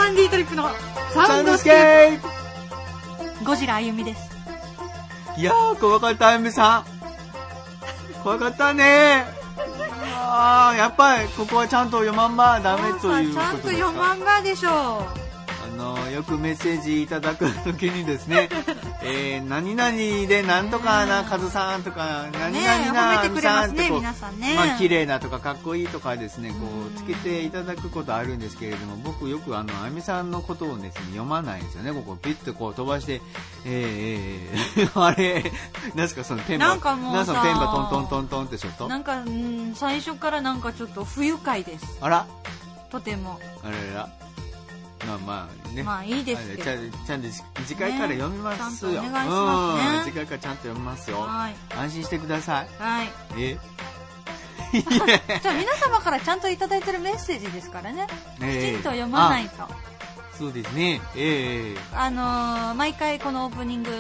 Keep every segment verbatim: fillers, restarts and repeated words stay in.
サンディートリップのサウンドスケープ。ゴジラあゆみです。 いやー、怖かったあゆみさん。怖かったねあー、やっぱりここはちゃんと読まんばダメということですか。 ちゃんと読まんばでしょう。 あのよくメッセージいただくときにですね、えー、何々でなんとかなカズさんとか何々なあみさんってこう、 皆さんね、 まあ綺麗なとかかっこいいとかですね、こうつけていただくことあるんですけれども、僕よくあのあみさんのことをですね読まないんですよね。ここピッとこう飛ばして、えー、えー、あれなんすかそのペンバなんかもうさ、 なんかペンバトントントントンってちょっとなんかん最初からなんかちょっと不愉快です。 あら、 とてもあらら。まあまあね、 まあいいですけど、 ちゃんちゃんと次回から読みますよ、ね、 ちゃんとお願いしますね、 うん、次回からちゃんと読みますよ、 はい、 安心してください。 はい、 えじゃあ皆様からちゃんといただいてるメッセージですからね、えー、きちんと読まないと。 そうですね、えー、 あのー、毎回このオープニング、うん、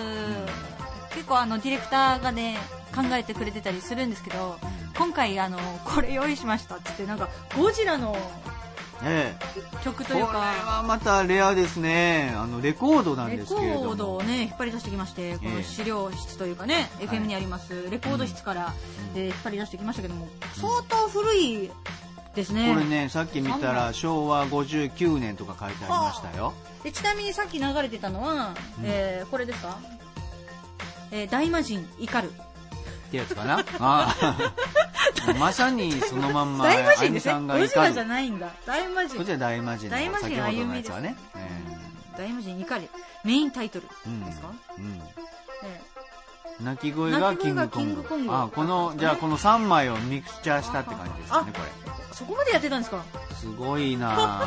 結構あのディレクターがね考えてくれてたりするんですけど、今回あのこれ用意しましたっつってなんかゴジラのええ、曲というか、これはまたレアですね。あのレコードなんですけれども、 レコードをね引っ張り出してきまして、この資料室というかね、えー、エフエム にありますレコード室から、うん、えー、引っ張り出してきましたけども、相当古いですね。 これね、さっき見たらしょうわごじゅうきゅうねんとか書いてありましたよ。 でちなみにさっき流れてたのは、うん、えー、これですか、えー、大魔神怒るってやつかなあまさにそのまんま大魔神ですね。ゴジラじゃないんだ。大魔神。 こちら大魔神の大魔神歩みですね。 えー、大魔神怒りメインタイトルですか？うんうん、 えー、鳴き声がキングコング。コングあ、このじゃあこのさんまいをミクチャーしたって感じですね、これ。 そこまでやってたんですか？ すごいな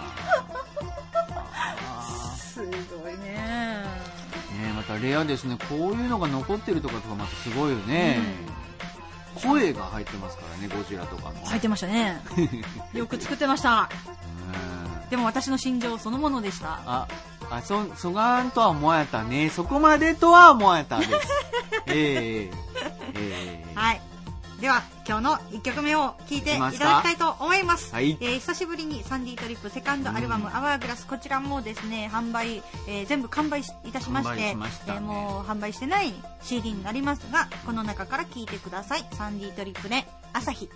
すごいね。 ね、またレアですね。こういうのが残ってるとかとかまたすごいよね。うん、声が入ってますからね、ゴジラとかも。 入ってましたね。よく作ってました。でも私の心情そのものでした。 あ、あ、そ、そがんとは思われたね。そこまでとは思われたです。えー、えー、 はい。では今日のいっきょくめを聴いていただきたいと思います。 はい、 えー、久しぶりにサンディートリップセカンドアルバム、うん、アワーグラス、こちらもですね販売、えー、全部完売いたしまして、しましたね、えー、もう販売してない シーディー になりますが、この中から聴いてください。サンディートリップで朝日。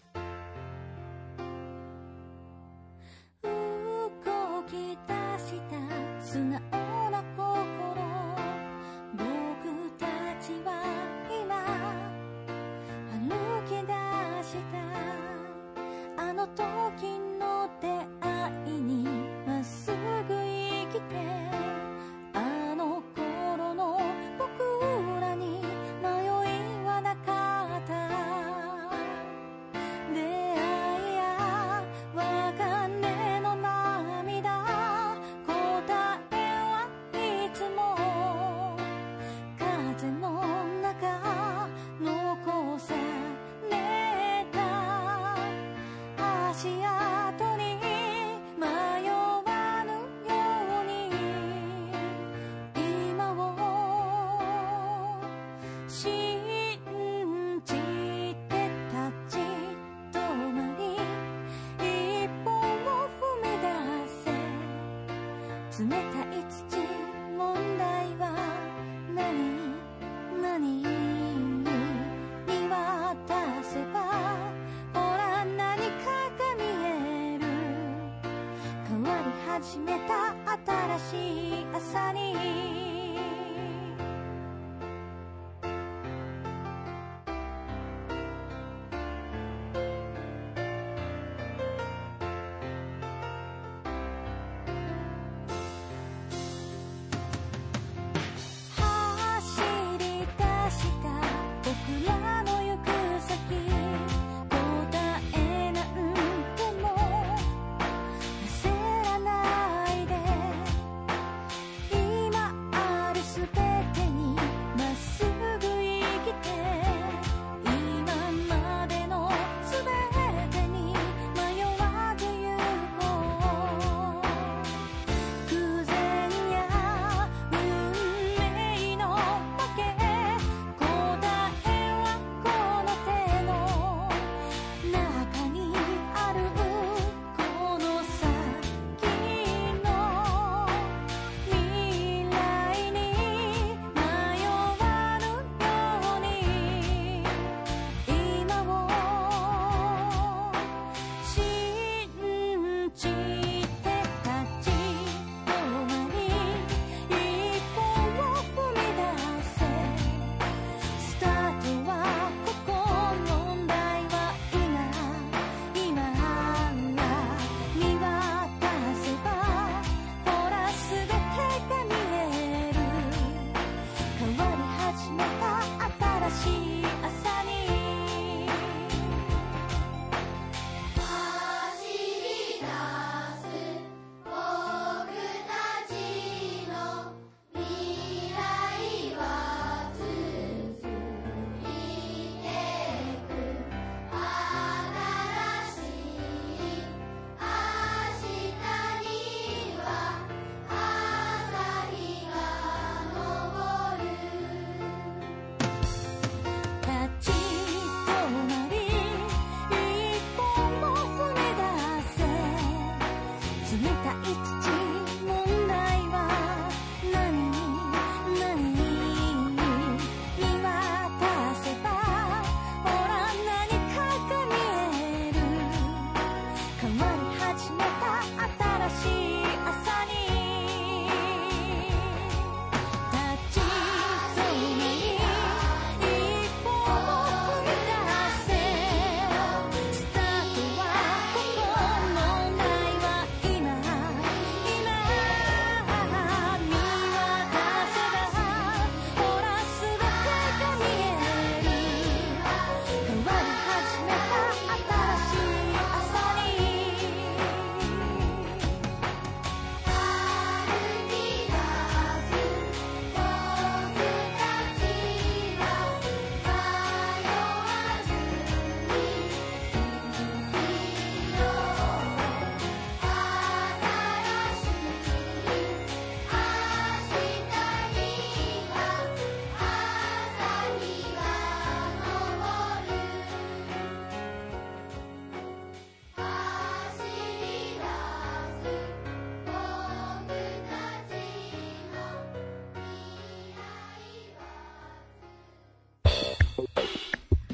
動き出した素直な心、僕たちは今歩き出したあの時の出会いにまっすぐ生きて、あの頃の僕らに迷いはなかった。出会いや別れの涙、答えはいつも風の中残された足跡に迷わぬように今を信じて立ち止まり一歩を踏み出せ。冷たい土、問題は何何見渡せばほら何かが見える。変わり始めた新しい朝にあ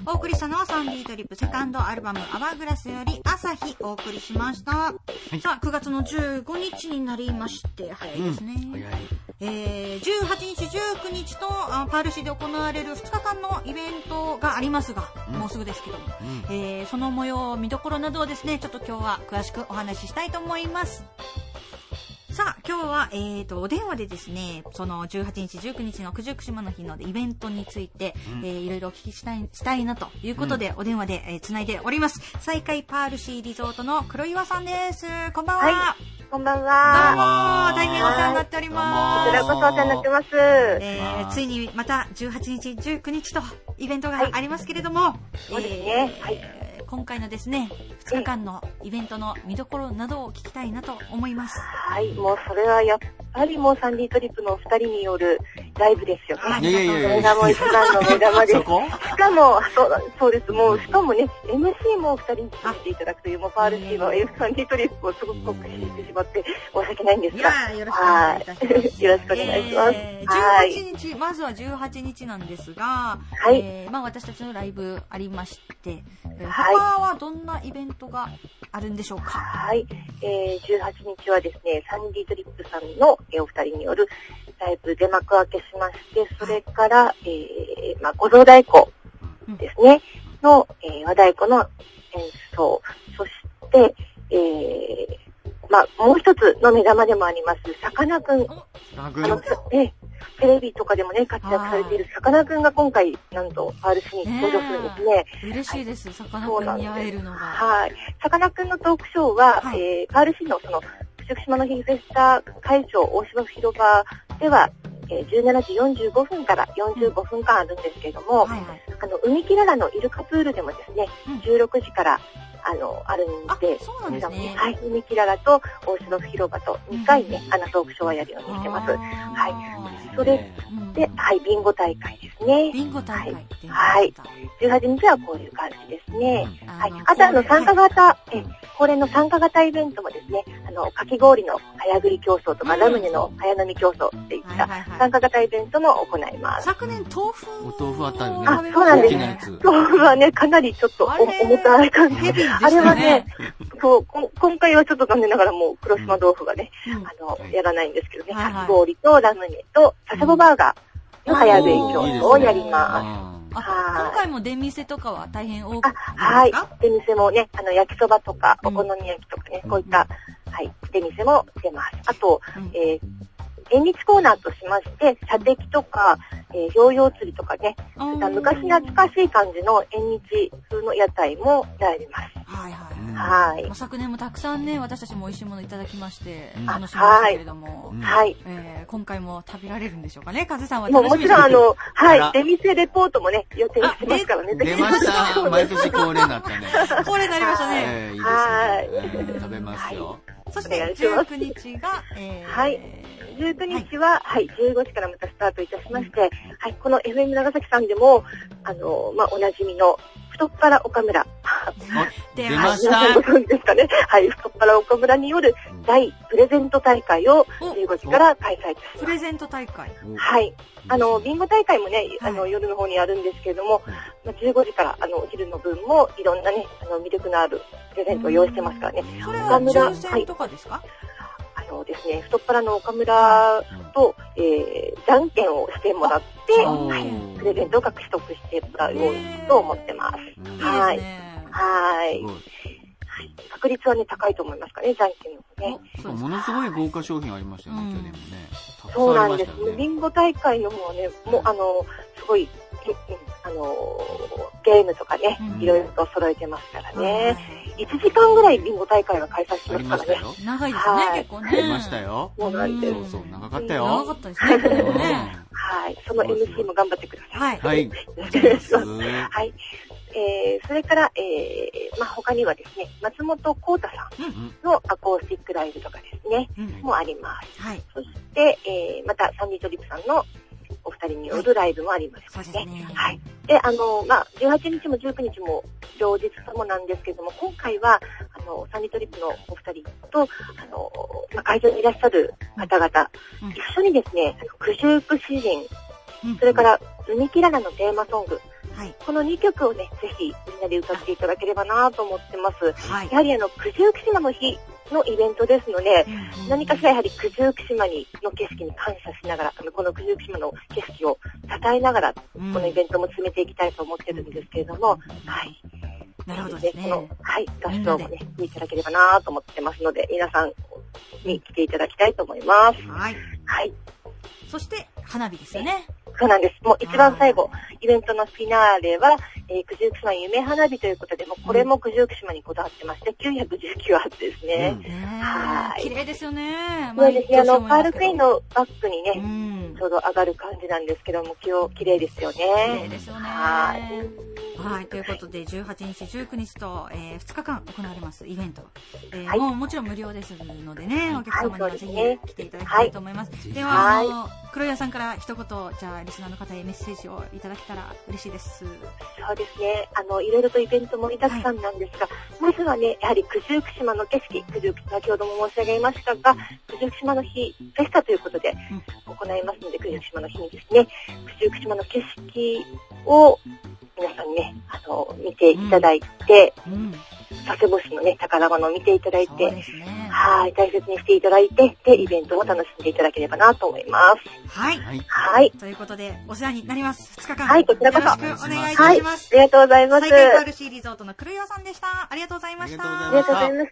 お送りしたのはサンディートリップセカンドアルバムアワーグラスより朝日お送りしました。はい、さあ、くがつのじゅうごにちになりまして、早いですね。うん、早い。えー、じゅうはちにち、じゅうくにちとパール市で行われるふつかかんのイベントがありますが、うん、もうすぐですけども、うん、えー、その模様、見どころなどをですね、ちょっと今日は詳しくお話ししたいと思います。さあ、今日は、えーと、お電話でですね、そのじゅうはちにち、じゅうくにちの九十九島の日のイベントについて、うん、えー、いろいろお聞きしたい、したいなということで、うん、お電話で、えー、つないでおります。再開パールシーリゾートの黒岩さんです。こんばんは。 はい、こんばんは。 どうも、大変お世話になっております。 こちらこそお世話になってます。 えー、ついにまたじゅうはちにち、じゅうくにちとイベントがありますけれども、はい、 そうですね。はい。 今回のですね、ふつかかんのイベントの見どころなどを聞きたいなと思います。 はい、もうそれはやっぱりもうサンディートリップのお二人によるライブですよね。 いやいやいや、 それがもう一番の目玉です。しかもそう、そうです、もうしかもね、エムシー もお二人にしていただくという、もうパールシーのサンディートリップをすごく酷使してしまって申し訳ないんですが、 いや、よろしくお願いいたします。 よろしくお願いします。 えー、じゅうはちにち、まずはじゅうはちにちなんですが、はい、えー、まあ私たちのライブありまして、えー、他はどんなイベントがあるんでしょうか。 はい、えー、じゅうはちにちはですね、サンディートリップさんの、えー、お二人によるライブで幕開けしまして、それから、えー、まあ、五臓太鼓ですね、うん、の、えー、和太鼓の演奏、そして、えー、まあ、もう一つの目玉でもあります、さかなクン。あの、えテレビとかでもね、活躍されているさかなクンが今回、なんと、パールシーに登場するんですね。 嬉しいです、さかなクンに会えるのが。 はい。さかなクンのトークショーは、はい、えー、パールシーのその、九十九島の日フェスタ会場、大芝広場では、えー、じゅうしちじよんじゅうごふんからよんじゅうごふんかんあるんですけれども、はいはい、あの、海きららのイルカプールでもですね、うん、じゅうろくじから、あの、あるんで、 そうなんですね。 はい、海きららと大芝広場とにかいね、うん、あの、トークショーはやるようにしてます。はい。それで、はい、ビンゴ大会ですね。 ビンゴ大会って、 はい。じゅうはちにちはこういう感じですね。うん、はい。あと、あの、参加型、はい、え、恒例の参加型イベントもですね、あの、かき氷の早食い競争とか、ラムネの早飲み競争っていった参加型イベントも行います。 昨年、豆腐お豆腐あったよね。 あ、そうなんです。豆腐はね、かなりちょっと重たい感じで。あれはね、そう、今回はちょっと残念ながらもう黒島豆腐がね、うん、あの、やらないんですけどね、かき氷とラムネと佐世保バーガーの早食い競争をやります。 あ、今回も出店とかは大変多くですか？ はい。出店もね、あの、焼きそばとか、お好み焼きとかね、うん、こういった、はい、出店も出ます。あと、うん、えー、縁日コーナーとしまして、射的とか、えー、ヨーヨー釣りとかね、昔懐かしい感じの縁日風の屋台もやります。 はいはい。 はい。 昨年もたくさんね、私たちも美味しいものいただきまして、楽しみましたけれども、 はい。 えー、今回も食べられるんでしょうかね、カズさんは楽しみに。もちろんあの、はい、出店レポートもね、予定してますからね。 出ました。毎年恒例になったね。 恒例になりましたね。 えー、いいですね。食べますよ。 そしてじゅうくにちが、えー、 はい。じゅうくにちは、はい、はい、じゅうごじからまたスタートいたしまして、うん、はい、この エフエム 長崎さんでも、あの、まあ、おなじみの、太っ腹岡村。 出ました。 はい、ご存知ですかね。はい、太っ腹岡村による大プレゼント大会をじゅうごじから開催いたします。 プレゼント大会。 はい。あの、ビンゴ大会もね、あの、はい、夜の方にあるんですけれども、まあ、じゅうごじから、あの、お昼の分もいろんなね、あの、魅力のあるプレゼントを用意してますからね。 それは抽選とかですか？はい、 あのですね、太っ腹の岡村と、うん、えー、じゃんけんをしてもらって、はい、プレゼントを獲得してもらおうと思ってます。はい。はい。確率はね、高いと思いますかね、じゃんけんのね。 ものすごい豪華商品ありましたよね、去年もね。 そうなんです。ビンゴ大会のもね、もう、あの、すごい、あの、ゲームとかね、いろいろと揃えてますからね。いちじかんぐらいビンゴ大会は開催しますからね。 長いですね、結構ね。 ありましたよ。 そうなんです。 そうそう、長かったよ。 長かったですね。 はい。その エムシー も頑張ってください。 はい。 はい。えー、それから、えー、まあ、他にはですね、松本幸太さんのアコースティックライブとかですね、うん、もあります。はい。そして、えー、また、サンディトリップさんのお二人によるライブもありますね。はい、そうですね。はい。で、あの、まあ、じゅうはちにちもじゅうくにちも両日ともなんですけれども、今回は、あの、サンディトリップのお二人と、あの、まあ、会場にいらっしゃる方々、うん、一緒にですね、九十九詩人、うん、それから、海きららのテーマソング、 はい、 このにきょくをね、ぜひみんなで歌っていただければなと思ってます。 はい、 やはりあの、九十九島の日のイベントですので、うんうん、何かしらやはり九十九島にの景色に感謝しながら、あのこの九十九島の景色を称えながら、うん、このイベントも進めていきたいと思ってるんですけれども、はい。 なるほどですね。 この、はい、合唱もね、見ていただければなと思ってますので、皆さんに来ていただきたいと思います。 はい。 はい。 そして、花火ですよね。 そうなんです。もう一番最後、イベントのフィナーレは、えー、九十九島夢花火ということで、もうこれも九十九島にこだわってまして、きゅうひゃくじゅうきゅうあってですね。 うん、はい。綺麗ですよね。 そうですね。あの、パールクイーンのバックにね、 うん、 ちょうど上がる感じなんですけども、今日綺麗ですよね。 綺麗ですよね。 はい。 はい。ということで、じゅうはちにち、じゅうくにちと、えー、ふつかかん行われますイベント。えーはい、もうもちろん無料ですのでね、お客様にはぜひ来ていただきたいと思います。はい、では、はい、あの、黒岩さんから一言、じゃあ、リスナーの方へメッセージをいただけたら嬉しいです。 そうですね。あの、いろいろとイベント盛りだくさんなんですが、はい、まずはね、やはり九十九島の景色、九十九島、先ほども申し上げましたが、九十九島の日、フェスタということで行いますので、九十九島の日にですね、九十九島の景色を皆さんにね、あの、見ていただいて、うんうん、佐世保市のね、宝物を見ていただいて、 ね、 はい、大切にしていただいて、で、イベントを楽しんでいただければなと思います。 はい。 はい。 ということで、お世話になります。ふつかかん。 はい、こちらこそ。 よろしくお願いいたします。 はい、ありがとうございます。 サイケンパルシーリゾートの黒岩さんでした。ありがとうございました。 ありがとうございました。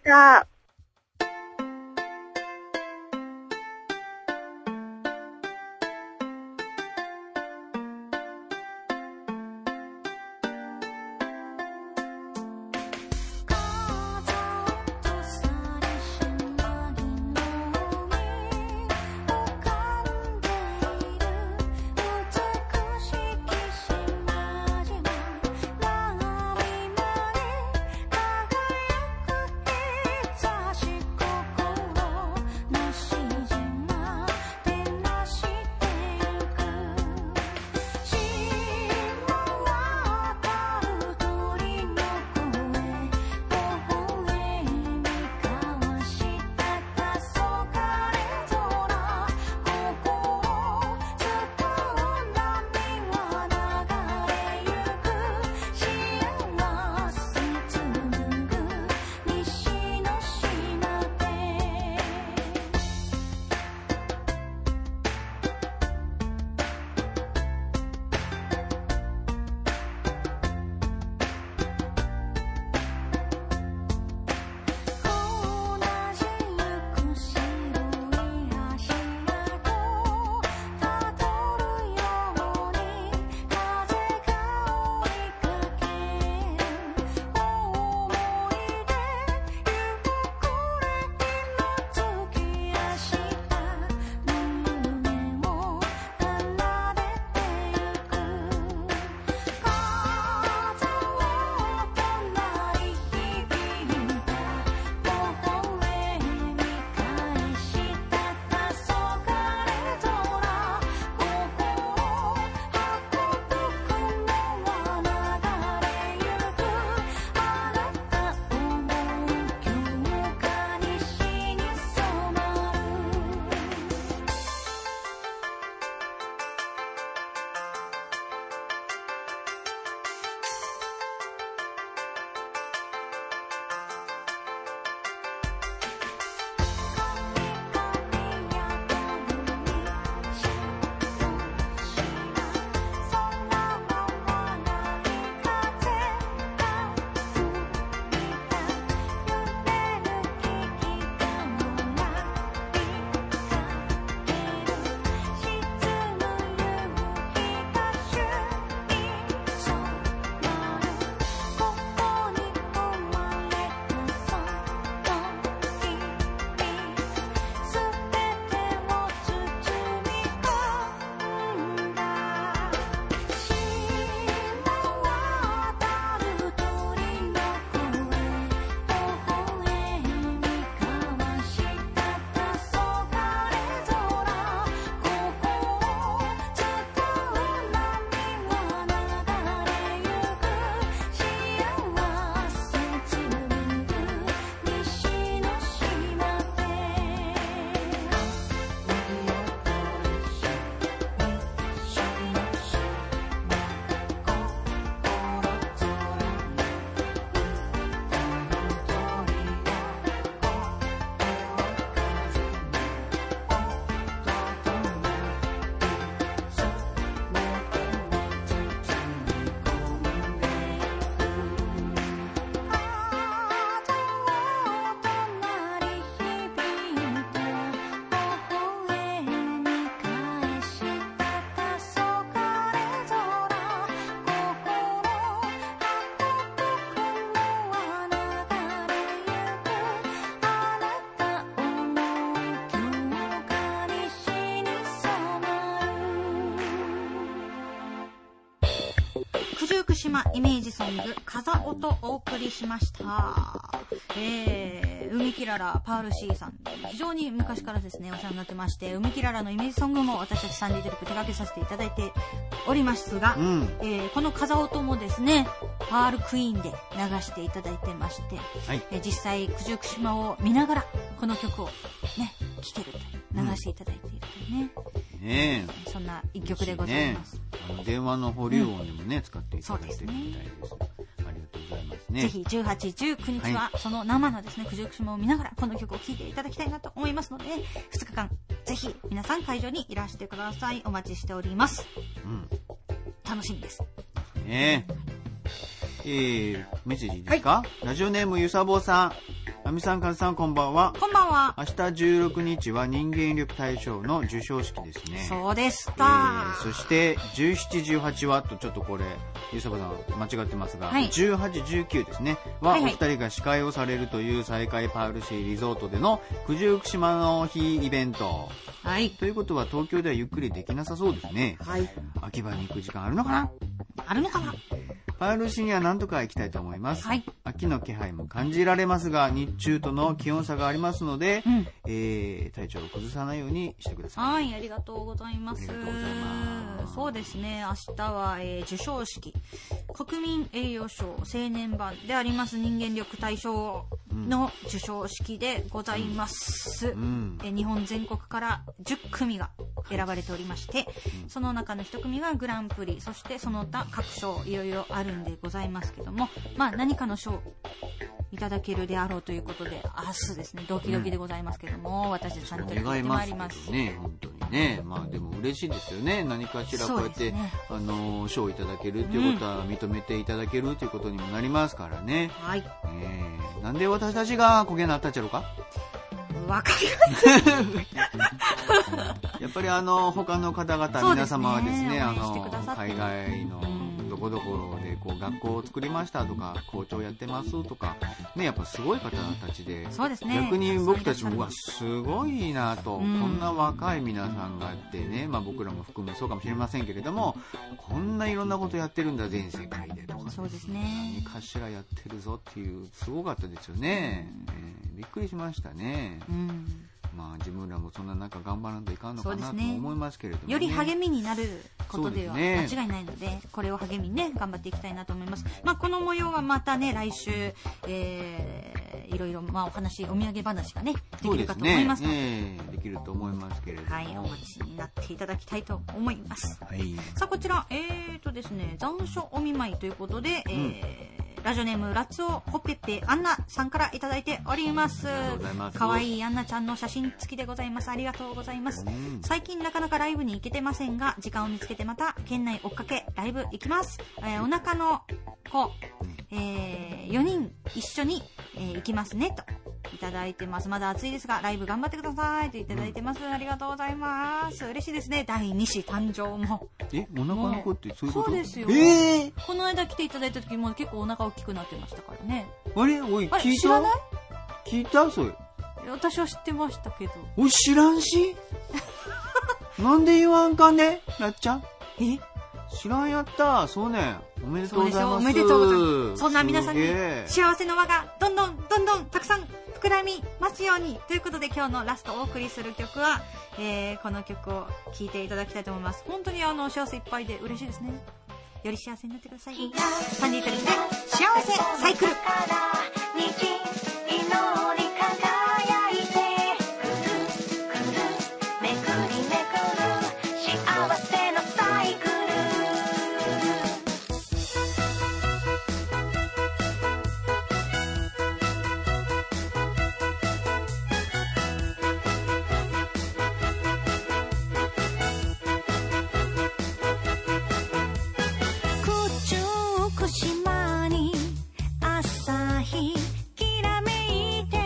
さ島イメージソング風音をお送りしました。えー、海きららパールシーさん、非常に昔からですねお世話になってまして、海きららのイメージソングも私たちサンディトリップ手掛けさせていただいておりますが、うん、えー、この風音もですねパールクイーンで流していただいてまして、はい、えー、実際九十九島を見ながらこの曲をね聴けると流していただいているというね、うん、ねえ、そんな一曲でございます。 あの電話の保留音でもね、うん、使っていただいてるみたいです。ありがとうございますね。 ぜひじゅうはち、じゅうくにちはその生のですね九十九島を見ながらこの曲を聴いていただきたいなと思いますので、ね、ふつかかんぜひ皆さん会場にいらしてください。お待ちしております。うん、楽しみです。 ねえ、えー、メッセージいいですか、はい、ラジオネームゆさぼうさん、あみさん、かずさん、こんばんは。 こんばんは。 明日じゅうろくにちは人間力大賞の授賞式ですね。 そうでした。 えー、そしてじゅうしち、じゅうはちはとちょっとこれゆさぼさん間違ってますが、はい、じゅうはち、じゅうきゅうですねは、はいはい、お二人が司会をされるという再開パールシーリゾートでの九十九島の日イベント。はい。ということは東京ではゆっくりできなさそうですね。はい。秋葉に行く時間あるのかな？ あるのかな？ パールシーには何とか行きたいと思います。はい。秋の気配も感じられますが、日中との気温差がありますので、うん、えー、体調を崩さないようにしてください。 はい、ありがとうございます。ありがとうございます。そうですね、明日は、えー、授賞式、国民栄誉賞青年版であります人間力大賞の授賞式でございます。うん、えー、日本全国からじゅっくみが選ばれておりまして、うん、その中のいち組がグランプリ、そしてその他各賞いろいろあるんでございますけども、まあ何かの賞いただけるであろうということで、明日ですねドキドキでございますけども、うん、私たちさんに取り組んでまいります。 ね、本当にね、まあでも嬉しいですよね。何かしらこうやって、ね、あの賞をいただけるということは、うん、認めていただけるということにもなりますからね。はい。えー、なんで私たちが焦げになったっちゃろうか。 わかりません。 やっぱりあの他の方々、ね、皆様はですね、あの海外のどこどこでこう学校を作りましたとか校長やってますとかね、やっぱすごい方たちで、そうですね、逆に僕たちもうわすごいなと、うん、こんな若い皆さんがあってね、まあ僕らも含めそうかもしれませんけれども、こんないろんなことやってるんだ全世界でとか、ね、 そうですね、 何かしらやってるぞっていうすごかったですよね。うん、えー、びっくりしましたね。うん、まあ自分らもそんな中頑張らんといかんのかなと思いますけれども、ね、 より励みになることでは間違いないので、ね、これを励みにね頑張っていきたいなと思います。まあこの模様はまたね来週、えー、いろいろまあお話、お土産話がねできるかと思いますので、 ね、できると思いますけれども、 はい、お待ちになっていただきたいと思います。はい、さあこちらえーとですね残暑お見舞いということで、うん、えーラジオネームラッツオホッペッペアンナさんからいただいております。かわいいアンナちゃんの写真付きでございます。ありがとうございます。うん、最近なかなかライブに行けてませんが、時間を見つけてまた県内追っかけライブ行きます。えー、お腹の子、えー、よにん一緒に、えー、行きますねといただいてます。まだ暑いですがライブ頑張ってくださいといただいてます。ありがとうございます。嬉しいですね。だいに子誕生も。 え、お腹の子ってそういうこと？ そうですよ。 えー、 この間来ていただいた時も結構お腹大きくなってましたからね。 あれ、おい、聞いた？ 知らない？ 聞いた？それ。 私は知ってましたけど。 おい、知らんしなんで言わんかね、なっちゃん。 え、 知らんやった。そうね、おめでとうございます。 おめでとうございます。そんな皆さんに幸せの輪がどんどんどんどんたくさん膨らみますようにということで、今日のラストお送りする曲は、えー、この曲を聴いていただきたいと思います。本当にあの幸せいっぱいで嬉しいですね。より幸せになってください。サンディートリップで幸せサイクル。 島に朝日きらめいて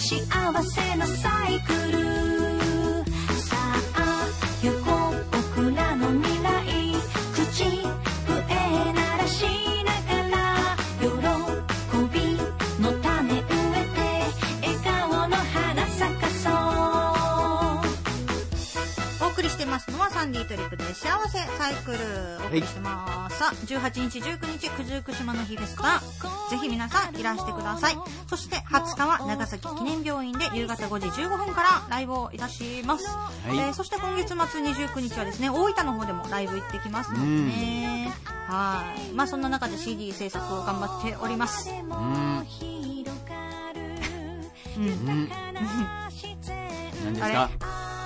幸せのサイクルさあ行こう僕らの未来口笛鳴らしながら喜びの種植えて笑顔の花咲かそうお送りしてますのはサンディートリップで幸せサイクルお送りしてます、はい、さあじゅうはちにちじゅうくにち九十九島の日ですがぜひ皆さんいらしてください。そしてはつかは長崎記念病院で夕方ごじじゅうごふんからライブをいたします、はい、えー、そして今月末にじゅうくにちはですね大分の方でもライブ行ってきますのでね、はい、まあそんな中で シーディー 制作を頑張っております。うん、うん、 何ですか？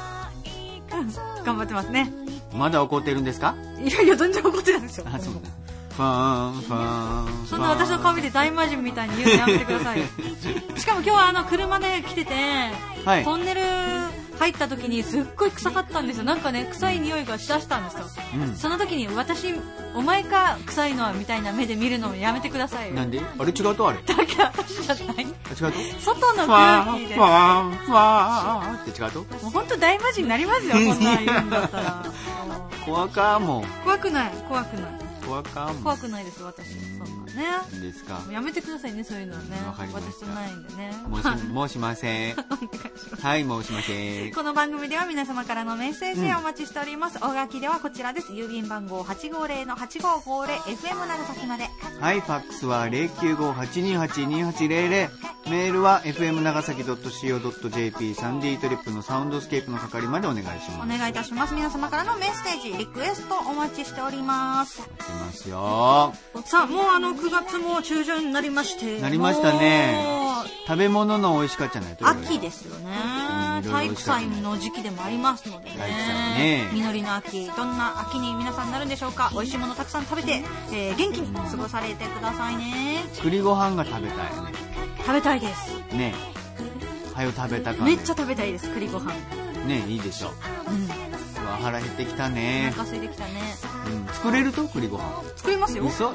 頑張ってますね。 まだ怒ってるんですか？ いやいや全然怒ってないですよ。 あ、そうだ。ファンファンそんな私の顔見て大魔人みたいに言うのやめてください。しかも今日はあの車で来てて、はい、トンネル入った時にすっごい臭かったんですよ。なんかね臭い匂いがしだしたんですよ、うん、その時に私お前か臭いのはみたいな目で見るのをやめてくださいよ。 なんで？あれ違うとあれだけ私じゃない。違うと外の空気でファンファンって違うともう本当大魔人になりますよこんなん言うんだったら。 怖かもう怖くない怖くない怖かも怖くないです私。そんなねですか。 やめてくださいねそういうのはね。私とないんでね。 申しません。はい申しません。 この番組では皆様からのメッセージをお待ちしております、うん、お書きではこちらです。郵便番号 はちごーぜろのはちごーごーぜろ エフエム 長崎まで。 はい、ファックスは ゼロきゅうご はちにはち にはちゼロゼロ、 メールは エフエム 長崎 ドットシーオー ドットジェーピー サンディートリップのサウンドスケープの係までお願いします。 お願いいたします。皆様からのメッセージリクエストお待ちしております。 待ってますよ。 さあもうあのくがつも中旬になりましてなりましたね。食べ物の美味しかったじゃないと秋ですよね。体育祭の時期でもありますので ね, ね実りの秋、どんな秋に皆さんなるんでしょうか。美味しいものたくさん食べて、えー、元気に過ごされてくださいね。 栗ご飯が食べたいね。 食べたいですね。はよ食べたか、ね、 めっちゃ食べたいです栗ご飯ね。いいでしょう、うん、うわ腹減ってきたね。 お腹空いてきたね、 うん、作れると栗ご飯作りますよ。 嘘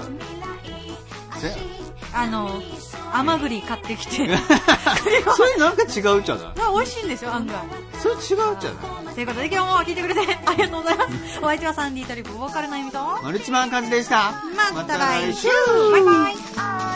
あの甘栗買ってきてそれなんか違うじゃない。 美味しいんですよ案外。 それ違うじゃない。 ということで今日も聞いてくれてありがとうございます。お相手はサンディートリップボーカルの意味とマルチマンカズでした。 また来週バイバイ。